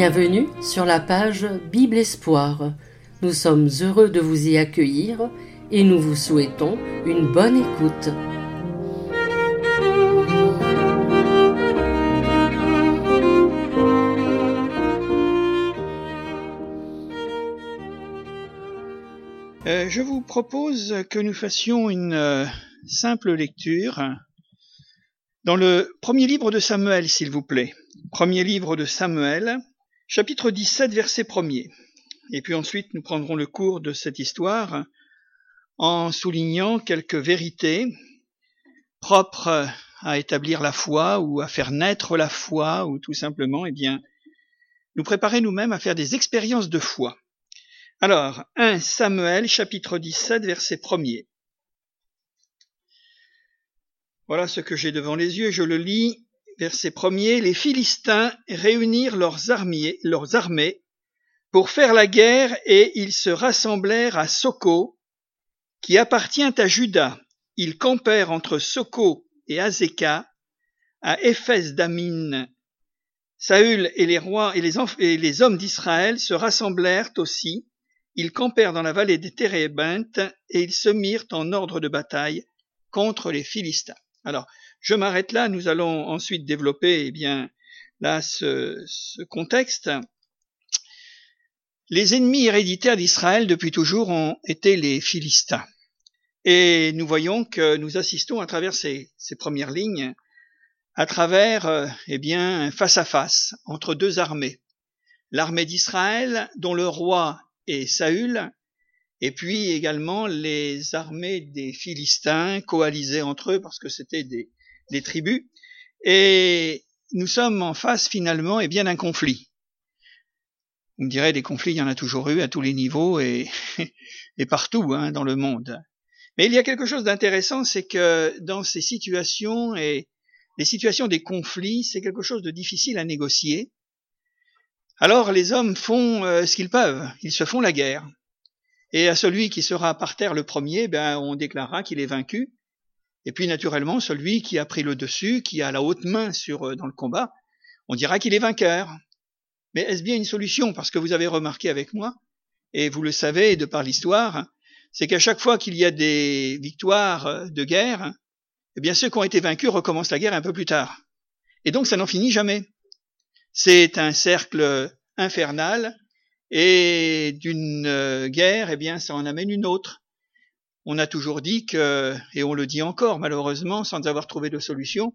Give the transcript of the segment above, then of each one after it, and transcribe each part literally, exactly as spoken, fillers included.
Bienvenue sur la page Bible Espoir. Nous sommes heureux de vous y accueillir et nous vous souhaitons une bonne écoute. Euh, je vous propose que nous fassions une euh, simple lecture dans le premier livre de Samuel, s'il vous plaît. Premier livre de Samuel, chapitre dix-sept, verset premier. Et puis ensuite, nous prendrons le cours de cette histoire en soulignant quelques vérités propres à établir la foi ou à faire naître la foi ou tout simplement, eh bien, nous préparer nous-mêmes à faire des expériences de foi. Alors, premier Samuel, chapitre dix-sept, verset premier. Voilà ce que j'ai devant les yeux, je le lis, verset premier. Les Philistins réunirent leurs armées, leurs armées pour faire la guerre et ils se rassemblèrent à Soko, qui appartient à Juda. Ils campèrent entre Soko et Azekah, à Éphes-Dammim. Saül et les rois et les, enf- et les hommes d'Israël se rassemblèrent aussi. Ils campèrent dans la vallée des Térébintes et ils se mirent en ordre de bataille contre les Philistins. Alors, je m'arrête là, nous allons ensuite développer, eh bien, là, ce, ce contexte. Les ennemis héréditaires d'Israël depuis toujours ont été les Philistins. Et nous voyons que nous assistons à travers ces, ces premières lignes, à travers, euh, eh bien, face à face entre deux armées. L'armée d'Israël, dont le roi et Saül, et puis également les armées des Philistins coalisées entre eux parce que c'était des, des tribus. Et nous sommes en face finalement et bien d'un conflit. Vous me direz, des conflits, il y en a toujours eu à tous les niveaux et, et partout hein, dans le monde. Mais il y a quelque chose d'intéressant, c'est que dans ces situations et les situations des conflits, c'est quelque chose de difficile à négocier. Alors les hommes font euh, ce qu'ils peuvent, ils se font la guerre. Et à celui qui sera par terre le premier, ben on déclarera qu'il est vaincu. Et puis naturellement, celui qui a pris le dessus, qui a la haute main sur euh, dans le combat, on dira qu'il est vainqueur. Mais est-ce bien une solution? Parce que vous avez remarqué avec moi, et vous le savez de par l'histoire, c'est qu'à chaque fois qu'il y a des victoires de guerre, eh bien ceux qui ont été vaincus recommencent la guerre un peu plus tard. Et donc ça n'en finit jamais. C'est un cercle infernal et d'une guerre, eh bien, ça en amène une autre. On a toujours dit que, et on le dit encore malheureusement, sans avoir trouvé de solution,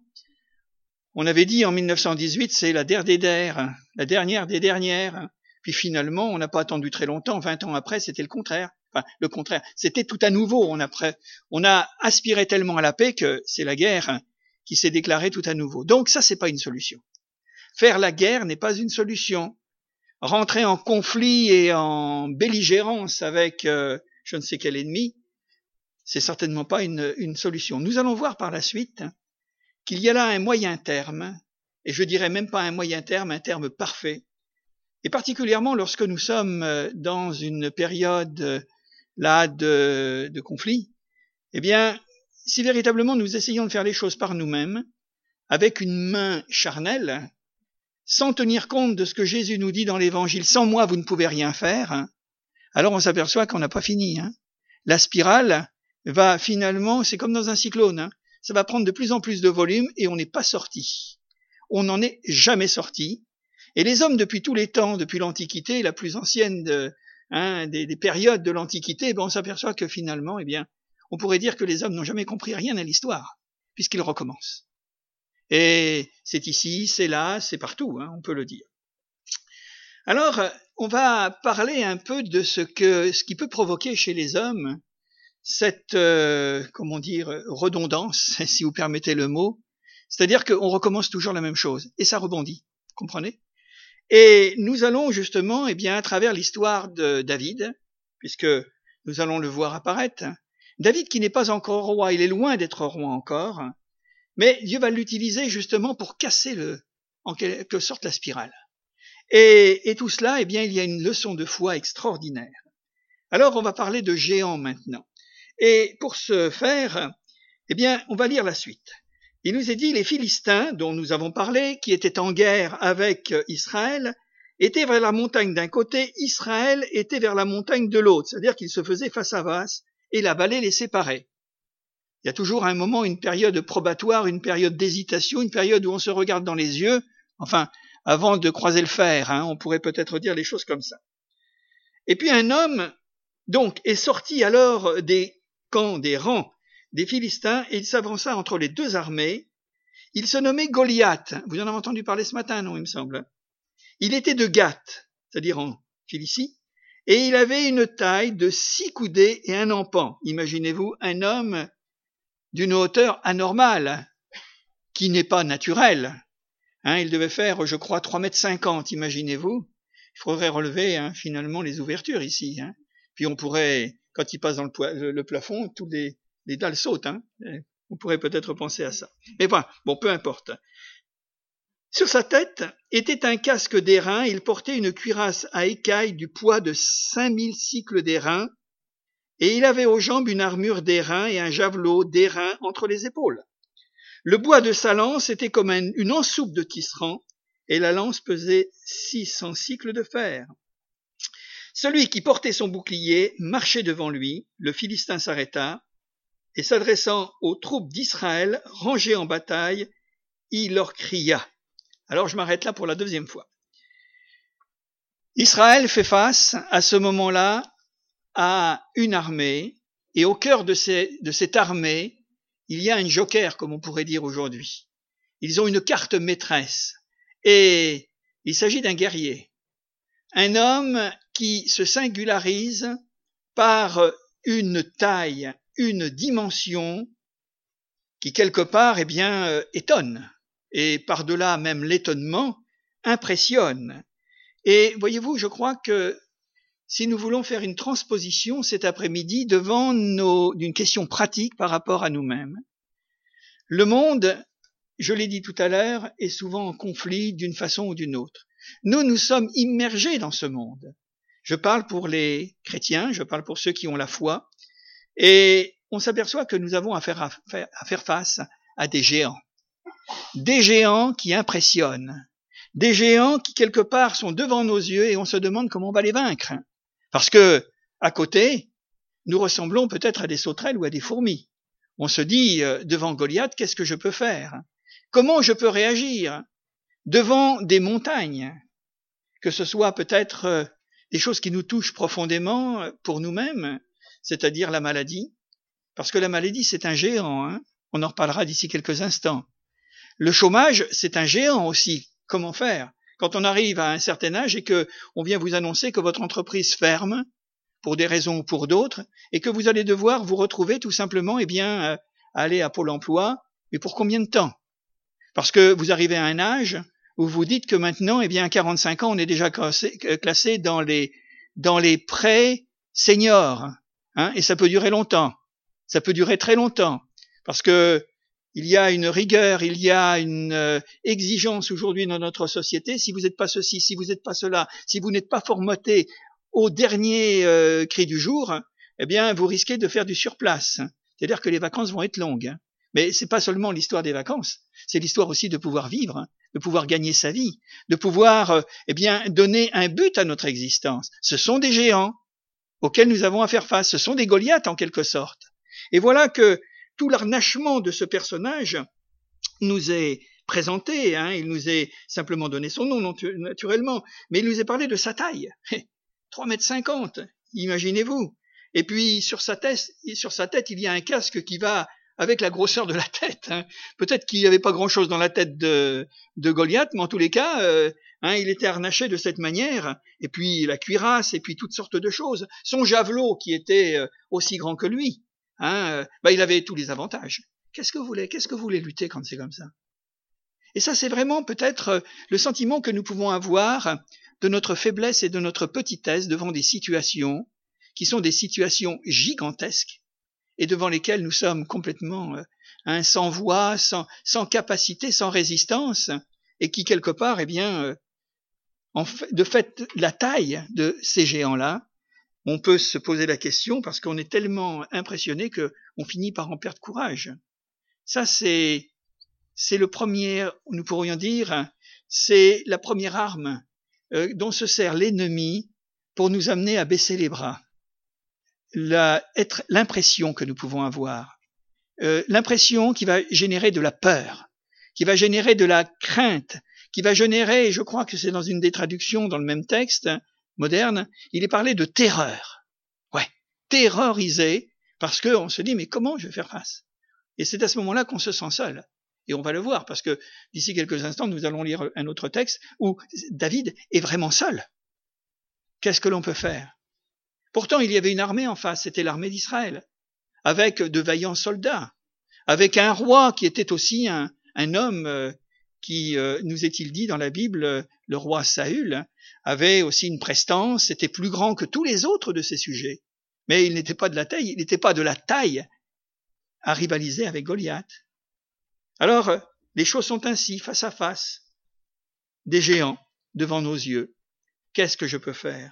on avait dit en mille neuf cent dix-huit, c'est la der des der, la dernière des dernières. Puis finalement, on n'a pas attendu très longtemps, vingt ans après, c'était le contraire. Enfin, le contraire, c'était tout à nouveau. On a, pré... on a aspiré tellement à la paix que c'est la guerre qui s'est déclarée tout à nouveau. Donc ça, c'est pas une solution. Faire la guerre n'est pas une solution. Rentrer en conflit et en belligérance avec euh, je ne sais quel ennemi, c'est certainement pas une, une solution. Nous allons voir par la suite qu'il y a là un moyen terme, et je dirais même pas un moyen terme, un terme parfait. Et particulièrement lorsque nous sommes dans une période là de, de conflit, eh bien, si véritablement nous essayons de faire les choses par nous-mêmes, avec une main charnelle, sans tenir compte de ce que Jésus nous dit dans l'Évangile, sans moi vous ne pouvez rien faire, hein, alors on s'aperçoit qu'on n'a pas fini. Hein. La spirale va finalement, c'est comme dans un cyclone, hein, ça va prendre de plus en plus de volume et on n'est pas sorti. On n'en est jamais sorti. Et les hommes depuis tous les temps, depuis l'Antiquité, la plus ancienne de, hein, des, des périodes de l'Antiquité, ben on s'aperçoit que finalement, eh bien, on pourrait dire que les hommes n'ont jamais compris rien à l'histoire, puisqu'ils recommencent. Et c'est ici, c'est là, c'est partout, hein, on peut le dire. Alors, on va parler un peu de ce que, ce qui peut provoquer chez les hommes cette, euh, comment dire, redondance, si vous permettez le mot. C'est-à-dire qu'on recommence toujours la même chose, et ça rebondit, comprenez? Et nous allons justement, eh bien, à travers l'histoire de David, puisque nous allons le voir apparaître, David qui n'est pas encore roi, il est loin d'être roi encore, mais Dieu va l'utiliser justement pour casser le, en quelque sorte la spirale. Et, et tout cela, eh bien, il y a une leçon de foi extraordinaire. Alors, on va parler de géants maintenant. Et pour ce faire, eh bien, on va lire la suite. Il nous est dit, les Philistins, dont nous avons parlé, qui étaient en guerre avec Israël, était vers la montagne d'un côté, Israël était vers la montagne de l'autre, c'est-à-dire qu'ils se faisaient face à face et la vallée les séparait. Il y a toujours un moment, une période probatoire, une période d'hésitation, une période où on se regarde dans les yeux, enfin, avant de croiser le fer, hein, on pourrait peut-être dire les choses comme ça. Et puis un homme, donc, est sorti alors des camps, des rangs des Philistins, et il s'avança entre les deux armées. Il se nommait Goliath. Vous en avez entendu parler ce matin, non, il me semble. Il était de Gath, c'est-à-dire en Philistie, et il avait une taille de six coudées et un empan. Imaginez-vous un homme d'une hauteur anormale, qui n'est pas naturelle. Hein, il devait faire, je crois, trois mètres cinquante, imaginez-vous. Il faudrait relever hein, finalement les ouvertures ici. Hein. Puis on pourrait, quand il passe dans le, le, le plafond, tous les, les dalles sautent. Hein. On pourrait peut-être penser à ça. Mais bon, bon, peu importe. Sur sa tête était un casque d'airain, il portait une cuirasse à écailles du poids de cinq mille cycles d'airain, et il avait aux jambes une armure d'airain et un javelot d'airain entre les épaules. Le bois de sa lance était comme un, une ensoupe de tisserand, et la lance pesait six cents cycles de fer. Celui qui portait son bouclier marchait devant lui, le Philistin s'arrêta, et s'adressant aux troupes d'Israël rangées en bataille, il leur cria. Alors je m'arrête là pour la deuxième fois. Israël fait face à ce moment-là à une armée, et au cœur de, ces, de cette armée, il y a un joker, comme on pourrait dire aujourd'hui. Ils ont une carte maîtresse, et il s'agit d'un guerrier, un homme qui se singularise par une taille, une dimension qui quelque part, eh bien, euh, étonne, et par-delà même l'étonnement, impressionne. Et voyez-vous, je crois que si nous voulons faire une transposition cet après-midi devant nos, d'une question pratique par rapport à nous-mêmes, le monde, je l'ai dit tout à l'heure, est souvent en conflit d'une façon ou d'une autre. Nous, nous sommes immergés dans ce monde. Je parle pour les chrétiens, je parle pour ceux qui ont la foi, et on s'aperçoit que nous avons à faire, à faire, à faire face à des géants. Des géants qui impressionnent. Des géants qui, quelque part, sont devant nos yeux et on se demande comment on va les vaincre. Parce que, à côté, nous ressemblons peut-être à des sauterelles ou à des fourmis. On se dit, euh, devant Goliath, qu'est-ce que je peux faire? Comment je peux réagir devant des montagnes? Que ce soit peut-être euh, des choses qui nous touchent profondément euh, pour nous-mêmes, c'est-à-dire la maladie. Parce que la maladie, c'est un géant. Hein, on en reparlera d'ici quelques instants. Le chômage, c'est un géant aussi. Comment faire? Quand on arrive à un certain âge et que on vient vous annoncer que votre entreprise ferme, pour des raisons ou pour d'autres, et que vous allez devoir vous retrouver tout simplement, eh bien, euh, aller à Pôle emploi, mais pour combien de temps? Parce que vous arrivez à un âge où vous dites que maintenant, eh bien, à quarante-cinq ans, on est déjà classé, classé dans les, dans les prêts seniors, hein, et ça peut durer longtemps. Ça peut durer très longtemps. Parce que il y a une rigueur, il y a une euh, exigence aujourd'hui dans notre société. Si vous n'êtes pas ceci, si vous n'êtes pas cela, si vous n'êtes pas formaté au dernier euh, cri du jour, eh bien, vous risquez de faire du surplace. C'est-à-dire que les vacances vont être longues. Mais c'est pas seulement l'histoire des vacances, c'est l'histoire aussi de pouvoir vivre, de pouvoir gagner sa vie, de pouvoir, euh, eh bien, donner un but à notre existence. Ce sont des géants auxquels nous avons à faire face. Ce sont des Goliaths en quelque sorte. Et voilà que tout l'arnachement de ce personnage nous est présenté, hein, il nous est simplement donné son nom naturellement, mais il nous est parlé de sa taille, trois mètres cinquante, imaginez-vous. Et puis sur sa tête, sur sa tête, il y a un casque qui va avec la grosseur de la tête. Hein. Peut-être qu'il n'y avait pas grand-chose dans la tête de, de Goliath, mais en tous les cas, euh, hein, il était harnaché de cette manière, et puis la cuirasse, et puis toutes sortes de choses. Son javelot qui était euh, aussi grand que lui. Hein, euh, bah, il avait tous les avantages. Qu'est-ce que vous voulez, qu'est-ce que vous voulez lutter quand c'est comme ça? Et ça, c'est vraiment peut-être euh, le sentiment que nous pouvons avoir de notre faiblesse et de notre petitesse devant des situations qui sont des situations gigantesques et devant lesquelles nous sommes complètement euh, hein, sans voix, sans, sans capacité, sans résistance, et qui quelque part, eh bien, euh, en fait, de fait, la taille de ces géants-là, on peut se poser la question parce qu'on est tellement impressionné qu'on finit par en perdre courage. Ça, c'est, c'est le premier, nous pourrions dire, c'est la première arme euh, dont se sert l'ennemi pour nous amener à baisser les bras. La, être, l'impression que nous pouvons avoir, euh, l'impression qui va générer de la peur, qui va générer de la crainte, qui va générer, je crois que c'est dans une des traductions dans le même texte moderne, il est parlé de terreur. Ouais, terrorisé, parce qu'on se dit, mais comment je vais faire face? Et c'est à ce moment-là qu'on se sent seul. Et on va le voir, parce que d'ici quelques instants, nous allons lire un autre texte où David est vraiment seul. Qu'est-ce que l'on peut faire? Pourtant, il y avait une armée en face, c'était l'armée d'Israël, avec de vaillants soldats, avec un roi qui était aussi un, un homme euh, qui, euh, nous est-il dit dans la Bible, le roi Saül, avait aussi une prestance, était plus grand que tous les autres de ses sujets. Mais il n'était pas de la taille, il n'était pas de la taille à rivaliser avec Goliath. Alors, les choses sont ainsi, face à face, des géants devant nos yeux. Qu'est-ce que je peux faire?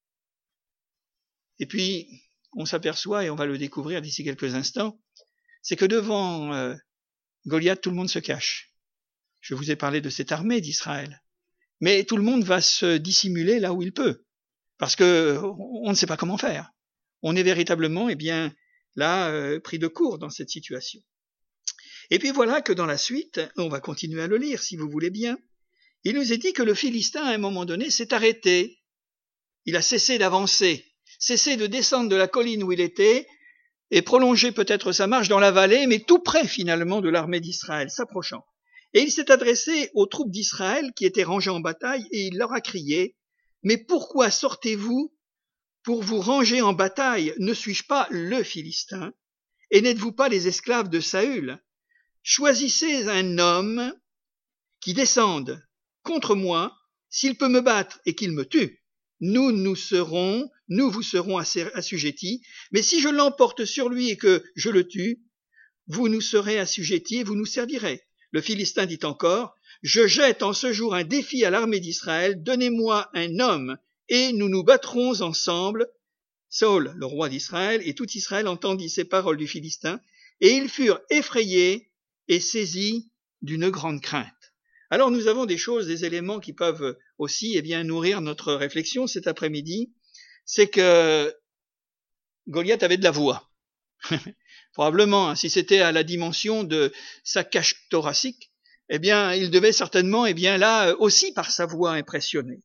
Et puis, on s'aperçoit, et on va le découvrir d'ici quelques instants, c'est que devant euh, Goliath, tout le monde se cache. Je vous ai parlé de cette armée d'Israël. Mais tout le monde va se dissimuler là où il peut, parce que on ne sait pas comment faire. On est véritablement, eh bien, là, euh, pris de court dans cette situation. Et puis voilà que dans la suite, on va continuer à le lire si vous voulez bien, il nous est dit que le Philistin, à un moment donné, s'est arrêté. Il a cessé d'avancer, cessé de descendre de la colline où il était, et prolonger peut-être sa marche dans la vallée, mais tout près finalement de l'armée d'Israël, s'approchant. Et il s'est adressé aux troupes d'Israël qui étaient rangées en bataille, et il leur a crié, « Mais pourquoi sortez-vous pour vous ranger en bataille? Ne suis-je pas le Philistin? Et n'êtes-vous pas les esclaves de Saül? Choisissez un homme qui descende contre moi, s'il peut me battre et qu'il me tue. Nous, nous serons, nous vous serons assujettis, mais si je l'emporte sur lui et que je le tue, vous nous serez assujettis et vous nous servirez. » Le Philistin dit encore, « Je jette en ce jour un défi à l'armée d'Israël, donnez-moi un homme, et nous nous battrons ensemble. » Saül, le roi d'Israël, et tout Israël entendit ces paroles du Philistin, et ils furent effrayés et saisis d'une grande crainte. Alors nous avons des choses, des éléments qui peuvent aussi eh bien, nourrir notre réflexion cet après-midi. C'est que Goliath avait de la voix. Probablement, hein, si c'était à la dimension de sa cage thoracique, eh bien, il devait certainement, eh bien, là aussi par sa voix impressionner.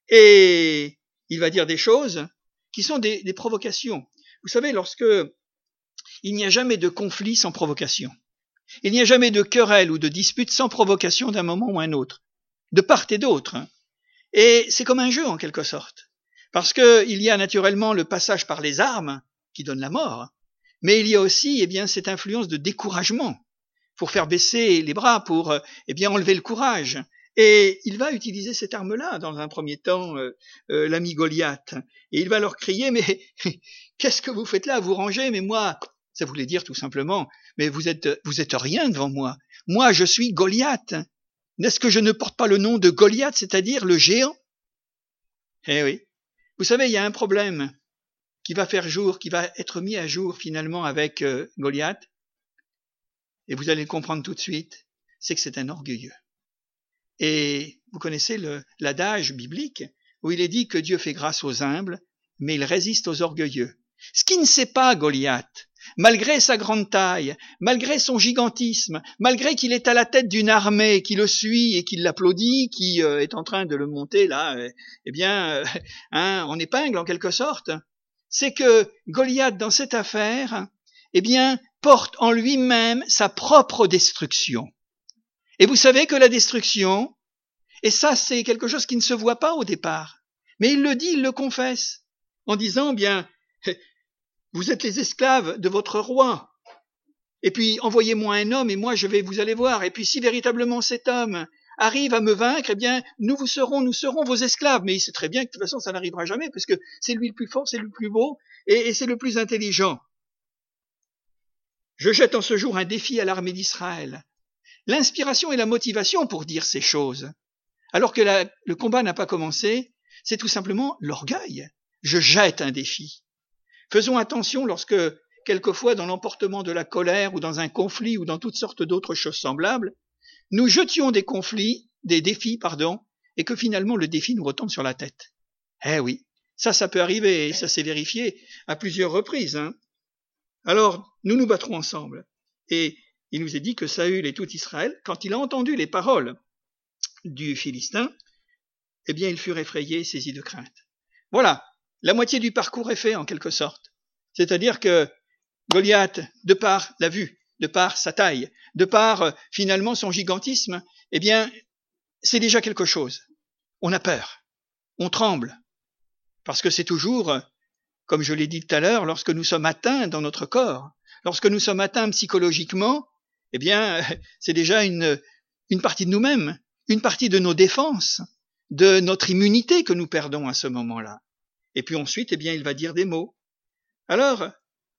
Et il va dire des choses qui sont des, des provocations. Vous savez, lorsque il n'y a jamais de conflit sans provocation. Il n'y a jamais de querelle ou de dispute sans provocation d'un moment ou un autre, de part et d'autre. Et c'est comme un jeu en quelque sorte, parce que il y a naturellement le passage par les armes qui donne la mort, mais il y a aussi eh bien cette influence de découragement pour faire baisser les bras, pour eh bien enlever le courage. Et il va utiliser cette arme-là dans un premier temps, euh, euh, l'ami Goliath, et il va leur crier mais qu'est-ce que vous faites là, vous rangez, mais moi. Ça voulait dire tout simplement, mais vous êtes, vous êtes rien devant moi. Moi, je suis Goliath. N'est-ce que je ne porte pas le nom de Goliath, c'est-à-dire le géant? Eh oui. Vous savez, il y a un problème qui va faire jour, qui va être mis à jour finalement avec euh, Goliath. Et vous allez le comprendre tout de suite, c'est que c'est un orgueilleux. Et vous connaissez le, l'adage biblique où il est dit que Dieu fait grâce aux humbles, mais il résiste aux orgueilleux. Ce qui ne sait pas Goliath, malgré sa grande taille, malgré son gigantisme, malgré qu'il est à la tête d'une armée qui le suit et qui l'applaudit, qui euh, est en train de le monter là, euh, eh bien, euh, hein, en épingle en quelque sorte, c'est que Goliath dans cette affaire, eh bien, porte en lui-même sa propre destruction. Et vous savez que la destruction, et ça c'est quelque chose qui ne se voit pas au départ, mais il le dit, il le confesse, en disant, bien, vous êtes les esclaves de votre roi. Et puis, envoyez-moi un homme et moi, je vais, vous allez voir. Et puis, si véritablement cet homme arrive à me vaincre, eh bien, nous vous serons, nous serons vos esclaves. Mais il sait très bien que de toute façon, ça n'arrivera jamais parce que c'est lui le plus fort, c'est lui le plus beau et, et c'est le plus intelligent. Je jette en ce jour un défi à l'armée d'Israël. L'inspiration et la motivation pour dire ces choses, alors que la, le combat n'a pas commencé, c'est tout simplement l'orgueil. Je jette un défi. Faisons attention lorsque, quelquefois, dans l'emportement de la colère ou dans un conflit ou dans toutes sortes d'autres choses semblables, nous jetions des conflits, des défis, pardon, et que finalement le défi nous retombe sur la tête. Eh oui, ça, ça peut arriver, et ça s'est vérifié à plusieurs reprises. Hein. Alors, nous nous battrons ensemble. Et il nous est dit que Saül et tout Israël, quand il a entendu les paroles du Philistin, eh bien, ils furent effrayés, saisis de crainte. Voilà, la moitié du parcours est fait en quelque sorte. C'est-à-dire que Goliath, de par la vue, de par sa taille, de par euh, finalement son gigantisme, eh bien, c'est déjà quelque chose. On a peur, on tremble, parce que c'est toujours, comme je l'ai dit tout à l'heure, lorsque nous sommes atteints dans notre corps, lorsque nous sommes atteints psychologiquement, eh bien, c'est déjà une, une partie de nous-mêmes, une partie de nos défenses, de notre immunité que nous perdons à ce moment-là. Et puis ensuite, eh bien, il va dire des mots. Alors,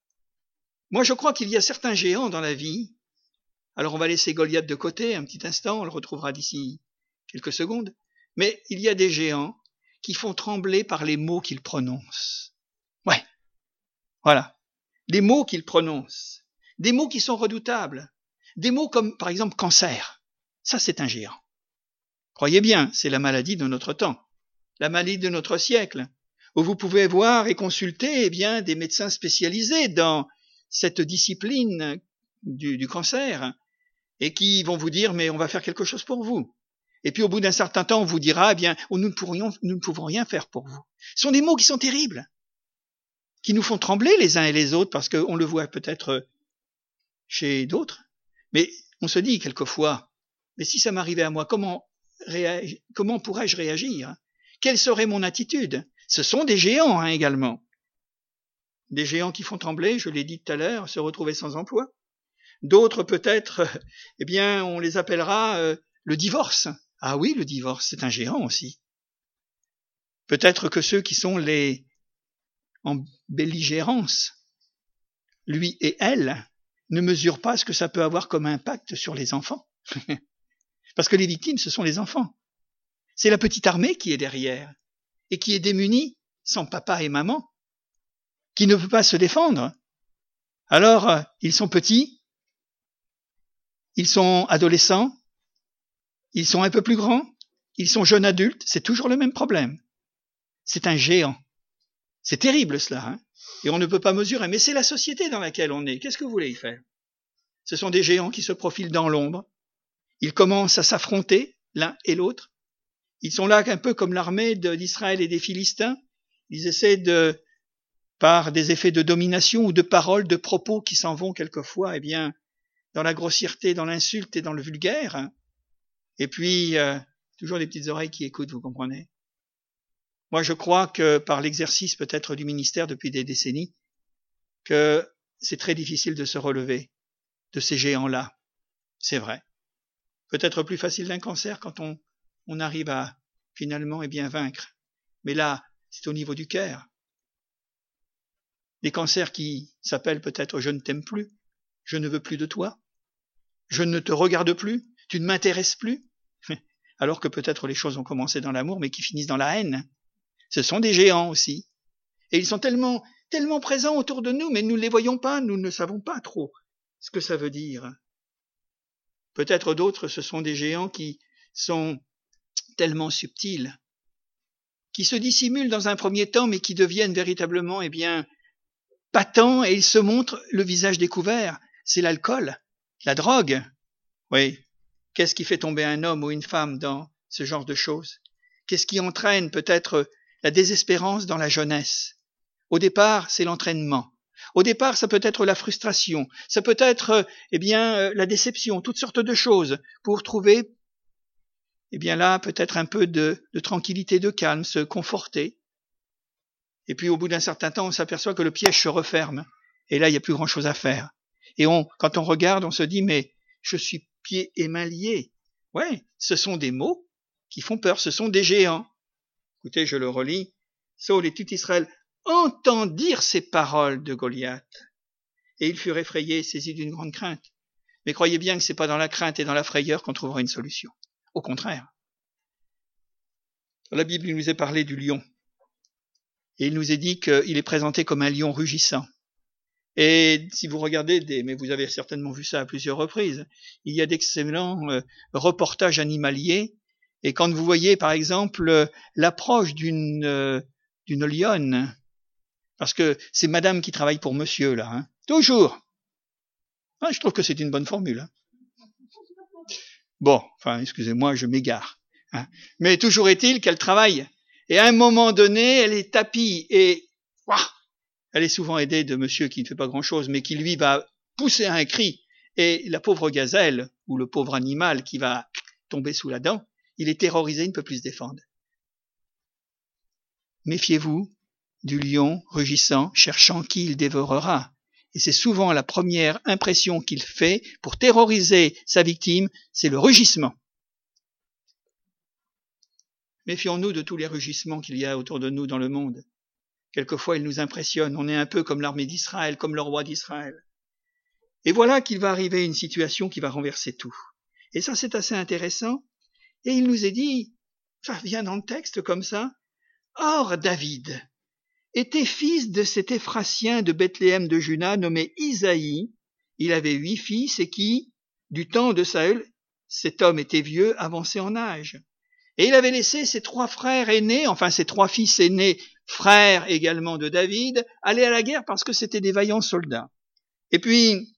moi je crois qu'il y a certains géants dans la vie. Alors on va laisser Goliath de côté un petit instant, on le retrouvera d'ici quelques secondes. Mais il y a des géants qui font trembler par les mots qu'ils prononcent. Ouais, voilà. Les mots qu'ils prononcent. Des mots qui sont redoutables. Des mots comme, par exemple, cancer. Ça, c'est un géant. Croyez bien, c'est la maladie de notre temps. La maladie de notre siècle. Où vous pouvez voir et consulter, eh bien, des médecins spécialisés dans cette discipline du, du cancer et qui vont vous dire, mais on va faire quelque chose pour vous. Et puis, au bout d'un certain temps, on vous dira, eh bien, oh, nous ne pourrions, nous ne pouvons rien faire pour vous. Ce sont des mots qui sont terribles, qui nous font trembler les uns et les autres parce qu'on le voit peut-être chez d'autres. Mais on se dit quelquefois, mais si ça m'arrivait à moi, comment, réag... comment pourrais-je réagir? Quelle serait mon attitude? Ce sont des géants hein, également. Des géants qui font trembler, je l'ai dit tout à l'heure, se retrouver sans emploi. D'autres peut-être, eh bien, on les appellera euh, le divorce. Ah oui, le divorce, c'est un géant aussi. Peut-être que ceux qui sont les en belligérance, lui et elle, ne mesurent pas ce que ça peut avoir comme impact sur les enfants. Parce que les victimes, ce sont les enfants. C'est la petite armée qui est derrière et qui est démunie, sans papa et maman, qui ne peut pas se défendre. Alors, ils sont petits, ils sont adolescents, ils sont un peu plus grands, ils sont jeunes adultes, c'est toujours le même problème. C'est un géant. C'est terrible cela, hein, et on ne peut pas mesurer, mais c'est la société dans laquelle on est. Qu'est-ce que vous voulez y faire? Ce sont des géants qui se profilent dans l'ombre. Ils commencent à s'affronter l'un et l'autre. Ils sont là un peu comme l'armée d'Israël et des Philistins. Ils essaient de, par des effets de domination ou de paroles, de propos qui s'en vont quelquefois, eh bien, dans la grossièreté, dans l'insulte et dans le vulgaire. Et puis, euh, toujours des petites oreilles qui écoutent, vous comprenez? Moi, je crois que par l'exercice peut-être du ministère depuis des décennies, que c'est très difficile de se relever de ces géants-là. C'est vrai. Peut-être plus facile d'un cancer quand on, on arrive à finalement eh bien vaincre. Mais là, c'est au niveau du cœur. Des cancers qui s'appellent peut-être « je ne t'aime plus »,« je ne veux plus de toi »,« je ne te regarde plus »,« tu ne m'intéresses plus », alors que peut-être les choses ont commencé dans l'amour mais qui finissent dans la haine. Ce sont des géants aussi. Et ils sont tellement, tellement présents autour de nous, mais nous ne les voyons pas, nous ne savons pas trop ce que ça veut dire. Peut-être d'autres, ce sont des géants qui sont tellement subtils, qui se dissimulent dans un premier temps, mais qui deviennent véritablement, eh bien, patents, et ils se montrent le visage découvert. C'est l'alcool, la drogue. Oui. Qu'est-ce qui fait tomber un homme ou une femme dans ce genre de choses? Qu'est-ce qui entraîne peut-être la désespérance dans la jeunesse? Au départ, c'est l'entraînement. Au départ, ça peut être la frustration. Ça peut être, eh bien, la déception, toutes sortes de choses pour trouver, eh bien là, peut-être un peu de, de tranquillité, de calme, se conforter. Et puis, au bout d'un certain temps, on s'aperçoit que le piège se referme. Et là, il n'y a plus grand-chose à faire. Et on, quand on regarde, on se dit, mais je suis pieds et mains liés. Ouais, ce sont des mots qui font peur, ce sont des géants. Écoutez, je le relis. Saül et tout Israël entendirent ces paroles de Goliath. Et ils furent effrayés, saisis d'une grande crainte. Mais croyez bien que c'est pas dans la crainte et dans la frayeur qu'on trouvera une solution. Au contraire. Dans la Bible, il nous est parlé du lion. Et il nous est dit qu'il est présenté comme un lion rugissant. Et si vous regardez, des, mais vous avez certainement vu ça à plusieurs reprises, il y a d'excellents euh, reportages animaliers Et quand vous voyez, par exemple, l'approche d'une euh, d'une lionne, parce que c'est madame qui travaille pour monsieur, là, hein, toujours. Ah, je trouve que c'est une bonne formule. Hein. Bon, enfin, excusez-moi, je m'égare. Hein. Mais toujours est-il qu'elle travaille. Et à un moment donné, elle est tapie et ouah, elle est souvent aidée de monsieur qui ne fait pas grand-chose, mais qui lui va pousser un cri. Et la pauvre gazelle, ou le pauvre animal qui va tomber sous la dent, il est terrorisé, il ne peut plus se défendre. Méfiez-vous du lion rugissant, cherchant qui il dévorera. Et c'est souvent la première impression qu'il fait pour terroriser sa victime, c'est le rugissement. Méfions-nous de tous les rugissements qu'il y a autour de nous dans le monde. Quelquefois, ils nous impressionnent. On est un peu comme l'armée d'Israël, comme le roi d'Israël. Et voilà qu'il va arriver une situation qui va renverser tout. Et ça, c'est assez intéressant. Et il nous est dit, ça vient dans le texte comme ça, « Or, David était fils de cet Éphrasien de Bethléem de Juda nommé Isaïe. Il avait huit fils et qui, du temps de Saül, cet homme était vieux, avancé en âge. Et il avait laissé ses trois frères aînés, enfin ses trois fils aînés, frères également de David, aller à la guerre parce que c'était des vaillants soldats. Et puis,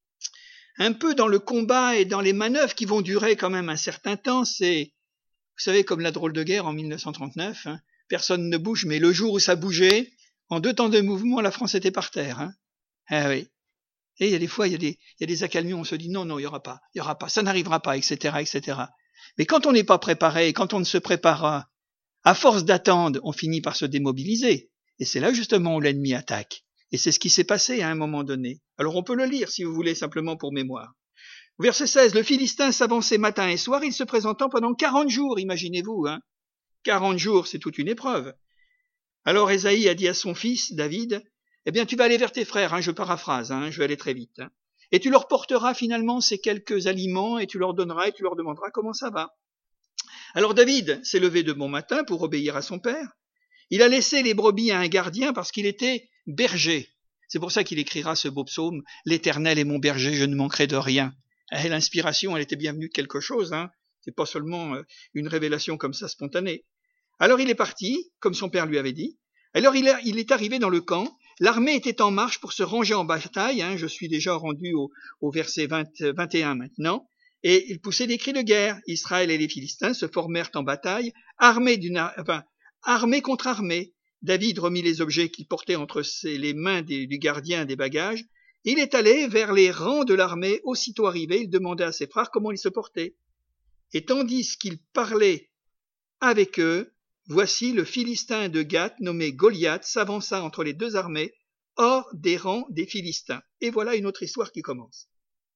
un peu dans le combat et dans les manœuvres qui vont durer quand même un certain temps, c'est, vous savez, comme la drôle de guerre en mille neuf cent trente-neuf, hein, personne ne bouge, mais le jour où ça bougeait, en deux temps de mouvement, la France était par terre. Hein. Ah oui. Et il y a des fois, il y a des, il y a des accalmies où on se dit non, non, il y aura pas, il y aura pas, ça n'arrivera pas, et cetera, et cetera. Mais quand on n'est pas préparé, quand on ne se prépare pas, à force d'attendre, on finit par se démobiliser. Et c'est là justement où l'ennemi attaque. Et c'est ce qui s'est passé à un moment donné. Alors on peut le lire si vous voulez, simplement pour mémoire. Verset seize, le Philistin s'avançait matin et soir, il se présentant pendant quarante jours, imaginez-vous. Hein. quarante jours, c'est toute une épreuve. Alors Ésaïe a dit à son fils, David, eh bien tu vas aller vers tes frères, hein, je paraphrase, hein, je vais aller très vite. Hein, et tu leur porteras finalement ces quelques aliments et tu leur donneras et tu leur demanderas comment ça va. Alors David s'est levé de bon matin pour obéir à son père. Il a laissé les brebis à un gardien parce qu'il était berger. C'est pour ça qu'il écrira ce beau psaume, « L'Éternel est mon berger, je ne manquerai de rien ». Et l'inspiration, elle était bien venue de quelque chose, hein. C'est pas seulement une révélation comme ça spontanée. Alors il est parti, comme son père lui avait dit. Alors il est, il est arrivé dans le camp. L'armée était en marche pour se ranger en bataille. Hein, je suis déjà rendu au, au verset vingt, vingt et un maintenant. Et il poussait des cris de guerre. Israël et les Philistins se formèrent en bataille, armés, d'une, enfin, armés contre armés. David remit les objets qu'il portait entre ses, les mains des, du gardien des bagages. Il est allé vers les rangs de l'armée. Aussitôt arrivé, il demanda à ses frères comment ils se portaient. Et tandis qu'il parlait avec eux, voici le Philistin de Gath, nommé Goliath, s'avança entre les deux armées, hors des rangs des Philistins. Et voilà une autre histoire qui commence.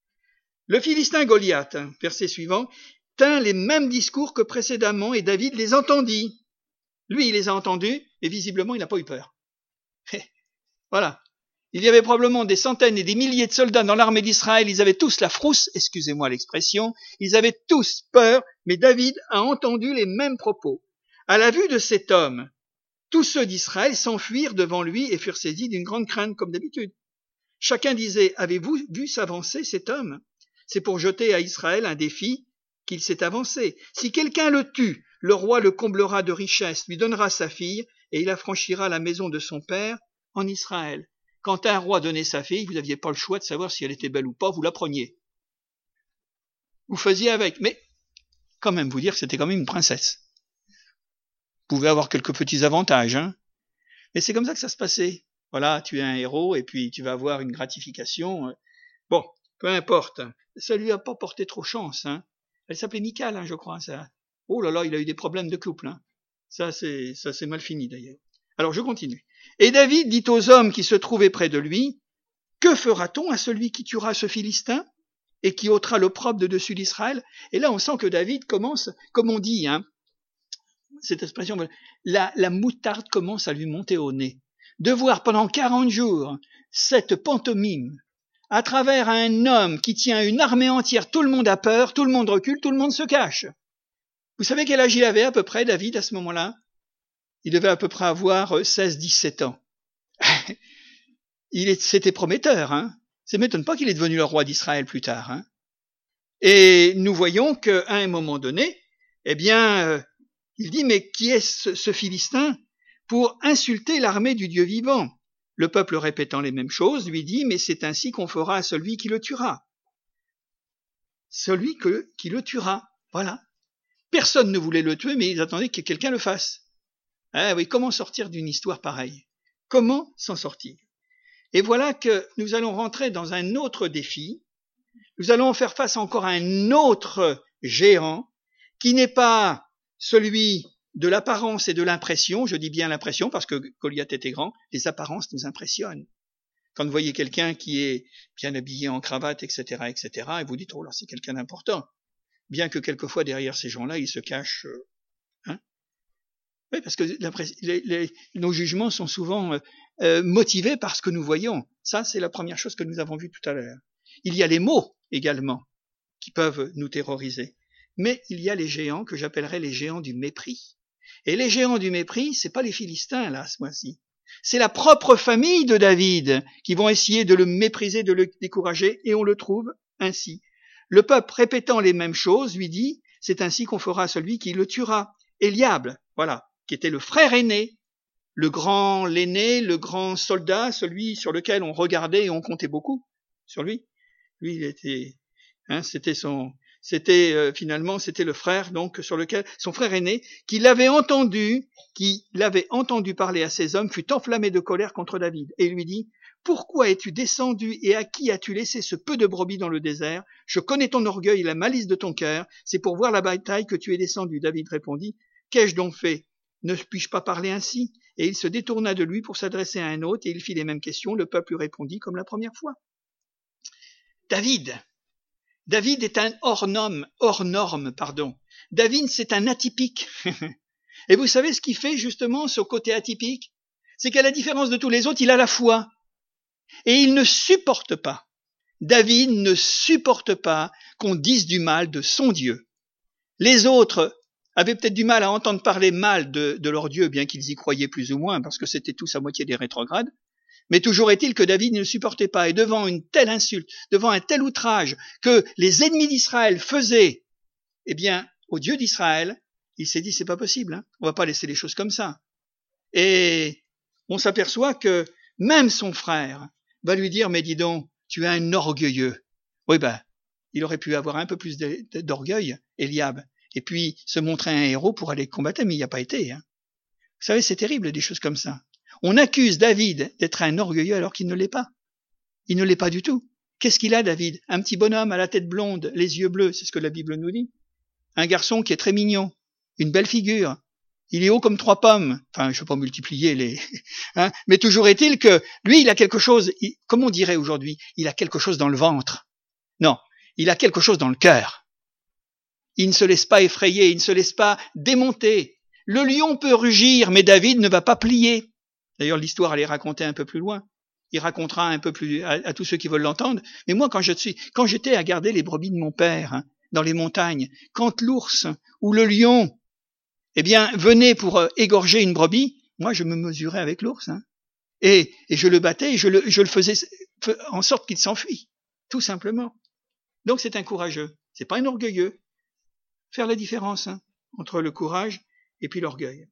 Le Philistin Goliath, verset suivant, tint les mêmes discours que précédemment et David les entendit. Lui, il les a entendus, et visiblement, il n'a pas eu peur. Voilà. Il y avait probablement des centaines et des milliers de soldats dans l'armée d'Israël, ils avaient tous la frousse, excusez-moi l'expression, ils avaient tous peur, mais David a entendu les mêmes propos. À la vue de cet homme, tous ceux d'Israël s'enfuirent devant lui et furent saisis d'une grande crainte, comme d'habitude. Chacun disait, avez-vous vu s'avancer cet homme? C'est pour jeter à Israël un défi qu'il s'est avancé. Si quelqu'un le tue, le roi le comblera de richesses, lui donnera sa fille, et il affranchira la maison de son père en Israël. Quand un roi donnait sa fille, vous n'aviez pas le choix de savoir si elle était belle ou pas, vous la preniez. Vous faisiez avec, mais quand même vous dire que c'était quand même une princesse. Vous pouvez avoir quelques petits avantages, hein. Mais c'est comme ça que ça se passait. Voilà, tu es un héros et puis tu vas avoir une gratification. Bon, peu importe. Ça lui a pas porté trop chance, hein. Elle s'appelait Michal, hein, je crois, ça. Oh là là, il a eu des problèmes de couple, hein. Ça, c'est, ça, c'est mal fini, d'ailleurs. Alors, je continue. Et David dit aux hommes qui se trouvaient près de lui, « Que fera-t-on à celui qui tuera ce Philistin et qui ôtera l'opprobre de dessus d'Israël ?» Et là, on sent que David commence, comme on dit, hein, cette expression, la, la moutarde commence à lui monter au nez. De voir pendant quarante jours cette pantomime à travers un homme qui tient une armée entière, tout le monde a peur, tout le monde recule, tout le monde se cache. Vous savez quel âge il avait à peu près, David, à ce moment-là? Il devait à peu près avoir seize dix-sept ans. Il est, c'était prometteur, hein. Ça ne m'étonne pas qu'il est devenu le roi d'Israël plus tard, hein. Et nous voyons qu'à un moment donné, eh bien, euh, il dit, mais qui est ce, ce Philistin pour insulter l'armée du Dieu vivant? Le peuple répétant les mêmes choses lui dit, mais c'est ainsi qu'on fera à celui qui le tuera. Celui que, qui le tuera, voilà. Personne ne voulait le tuer, mais ils attendaient que quelqu'un le fasse. Ah oui, comment sortir d'une histoire pareille? Comment s'en sortir? Et voilà que nous allons rentrer dans un autre défi. Nous allons faire face encore à un autre géant qui n'est pas celui de l'apparence et de l'impression. Je dis bien l'impression parce que Goliath était grand. Les apparences nous impressionnent. Quand vous voyez quelqu'un qui est bien habillé en cravate, et cetera, et cetera, et vous dites, oh là, c'est quelqu'un d'important. Bien que quelquefois, derrière ces gens-là, ils se cachent. Euh, hein oui, parce que les, les, nos jugements sont souvent euh, motivés par ce que nous voyons. Ça, c'est la première chose que nous avons vue tout à l'heure. Il y a les mots également qui peuvent nous terroriser. Mais il y a les géants que j'appellerais les géants du mépris. Et les géants du mépris, c'est pas les Philistins, là, ce mois-ci. C'est la propre famille de David qui vont essayer de le mépriser, de le décourager, et on le trouve ainsi. Le peuple, répétant les mêmes choses, lui dit, c'est ainsi qu'on fera à celui qui le tuera. Eliab, voilà, qui était le frère aîné, le grand, l'aîné, le grand soldat, celui sur lequel on regardait et on comptait beaucoup sur lui. Lui, il était, hein, c'était son, c'était euh, finalement, c'était le frère, donc sur lequel son frère aîné, qui l'avait entendu, qui l'avait entendu parler à ses hommes, fut enflammé de colère contre David et lui dit: pourquoi es-tu descendu et à qui as-tu laissé ce peu de brebis dans le désert? Je connais ton orgueil et la malice de ton cœur. C'est pour voir la bataille que tu es descendu. David répondit: qu'ai-je donc fait? Ne puis-je pas parler ainsi? Et il se détourna de lui pour s'adresser à un autre et il fit les mêmes questions. Le peuple lui répondit comme la première fois. David. David est un hors norme, hors norme, pardon. David, c'est un atypique. Et vous savez ce qui fait justement ce côté atypique? C'est qu'à la différence de tous les autres, il a la foi. Et il ne supporte pas. David ne supporte pas qu'on dise du mal de son Dieu. Les autres avaient peut-être du mal à entendre parler mal de, de leur Dieu, bien qu'ils y croyaient plus ou moins, parce que c'était tous à moitié des rétrogrades. Mais toujours est-il que David ne supportait pas. Et devant une telle insulte, devant un tel outrage que les ennemis d'Israël faisaient, eh bien, au Dieu d'Israël, il s'est dit, c'est pas possible, hein, on va pas laisser les choses comme ça. Et on s'aperçoit que même son frère va lui dire, mais dis donc, tu es un orgueilleux. Oui, ben, il aurait pu avoir un peu plus d'orgueil, Eliab, et puis se montrer un héros pour aller combattre, mais il n'y a pas été. Hein. Vous savez, c'est terrible, des choses comme ça. On accuse David d'être un orgueilleux alors qu'il ne l'est pas. Il ne l'est pas du tout. Qu'est-ce qu'il a, David? Un petit bonhomme à la tête blonde, les yeux bleus, c'est ce que la Bible nous dit. Un garçon qui est très mignon, une belle figure. Il est haut comme trois pommes. Enfin, je ne vais pas multiplier les... hein, mais toujours est-il que lui, il a quelque chose, il, comme on dirait aujourd'hui, il a quelque chose dans le ventre. Non, il a quelque chose dans le cœur. Il ne se laisse pas effrayer, il ne se laisse pas démonter. Le lion peut rugir, mais David ne va pas plier. D'ailleurs, l'histoire, elle est racontée un peu plus loin. Il racontera un peu plus à, à tous ceux qui veulent l'entendre. Mais moi, quand je suis, quand j'étais à garder les brebis de mon père, hein, dans les montagnes, quand l'ours ou le lion, eh bien, venait pour euh, égorger une brebis, moi, je me mesurais avec l'ours, hein, et, et je le battais et je le, je le faisais en sorte qu'il s'enfuit, tout simplement. Donc, c'est un courageux. C'est pas un orgueilleux. Faire la différence hein, entre le courage et puis l'orgueil.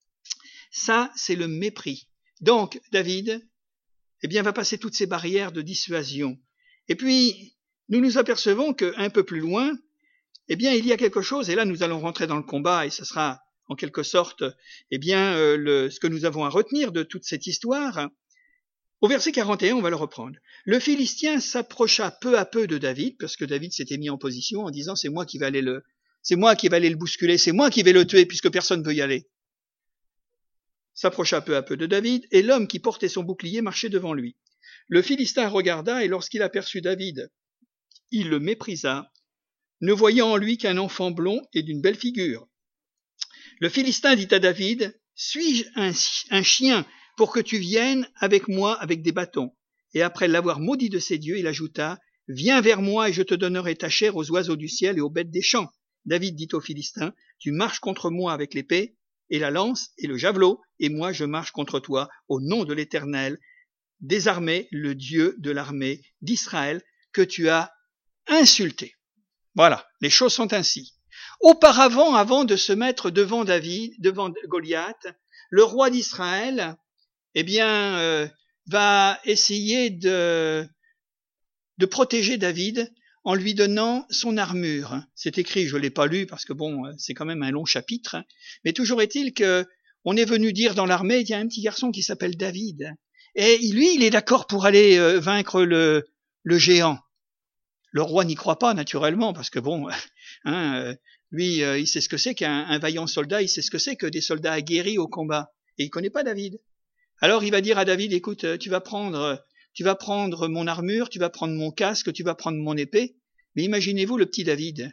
Ça, c'est le mépris. Donc, David, eh bien, va passer toutes ces barrières de dissuasion. Et puis, nous nous apercevons qu'un peu plus loin, eh bien, il y a quelque chose, et là, nous allons rentrer dans le combat, et ce sera, en quelque sorte, eh bien, euh, le, ce que nous avons à retenir de toute cette histoire. Au verset quarante et un, on va le reprendre. Le Philistin s'approcha peu à peu de David, parce que David s'était mis en position en disant, c'est moi qui vais aller le, c'est moi qui vais aller le bousculer, c'est moi qui vais le tuer, puisque personne ne veut y aller. S'approcha peu à peu de David, et l'homme qui portait son bouclier marchait devant lui. Le Philistin regarda, et lorsqu'il aperçut David, il le méprisa, ne voyant en lui qu'un enfant blond et d'une belle figure. Le Philistin dit à David, « Suis-je un, un chien pour que tu viennes avec moi avec des bâtons ?» Et après l'avoir maudit de ses dieux, il ajouta, « Viens vers moi et je te donnerai ta chair aux oiseaux du ciel et aux bêtes des champs. » David dit au Philistin, « Tu marches contre moi avec l'épée et la lance et le javelot, et moi je marche contre toi au nom de l'Éternel, des armées, le Dieu de l'armée d'Israël, que tu as insulté. » Voilà, les choses sont ainsi. Auparavant, avant de se mettre devant David, devant Goliath, le roi d'Israël, eh bien, euh, va essayer de, de protéger David en lui donnant son armure. C'est écrit, je l'ai pas lu parce que bon, c'est quand même un long chapitre, mais toujours est-il que on est venu dire dans l'armée, il y a un petit garçon qui s'appelle David, et lui, il est d'accord pour aller euh, vaincre le, le géant. Le roi n'y croit pas, naturellement, parce que bon, hein, euh, lui, euh, il sait ce que c'est qu'un un vaillant soldat, il sait ce que c'est que des soldats aguerris au combat, et il connaît pas David. Alors il va dire à David, écoute, tu vas prendre, tu vas prendre mon armure, tu vas prendre mon casque, tu vas prendre mon épée, mais imaginez-vous le petit David,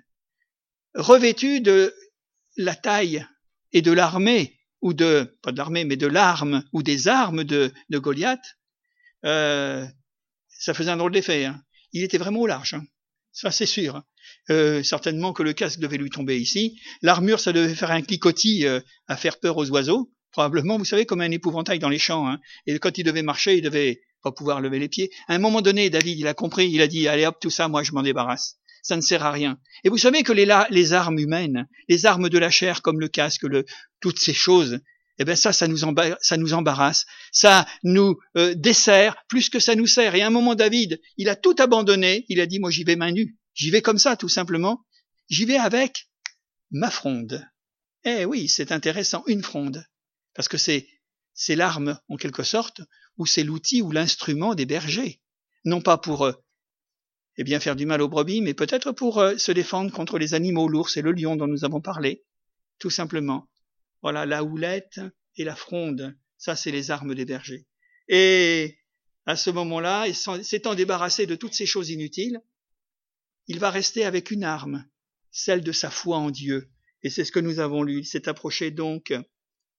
revêtu de la taille et de l'armée, ou de, pas de l'armée, mais de l'arme, ou des armes de, de Goliath, euh, ça faisait un drôle d'effet, hein. Il était vraiment au large, hein. Ça c'est sûr. Euh, certainement que le casque devait lui tomber ici. L'armure, ça devait faire un cliquetis euh, à faire peur aux oiseaux. Probablement, vous savez, comme un épouvantail dans les champs. Hein. Et quand il devait marcher, il devait pas pouvoir lever les pieds. À un moment donné, David, il a compris, il a dit, allez hop, tout ça, moi je m'en débarrasse. Ça ne sert à rien. Et vous savez que les, les armes humaines, les armes de la chair comme le casque, le, toutes ces choses, eh ben ça, ça nous, embar- ça nous embarrasse, ça nous euh, dessert plus que ça nous sert. Et à un moment, David, il a tout abandonné, il a dit, moi j'y vais main nue, j'y vais comme ça, tout simplement, j'y vais avec ma fronde. Eh oui, c'est intéressant, une fronde, parce que c'est c'est l'arme, en quelque sorte, ou c'est l'outil ou l'instrument des bergers, non pas pour euh, eh bien faire du mal aux brebis, mais peut-être pour euh, se défendre contre les animaux, l'ours et le lion dont nous avons parlé, tout simplement. Voilà, la houlette et la fronde, ça c'est les armes des bergers. Et à ce moment-là, s'étant débarrassé de toutes ces choses inutiles, il va rester avec une arme, celle de sa foi en Dieu. Et c'est ce que nous avons lu. Il s'est approché donc, eh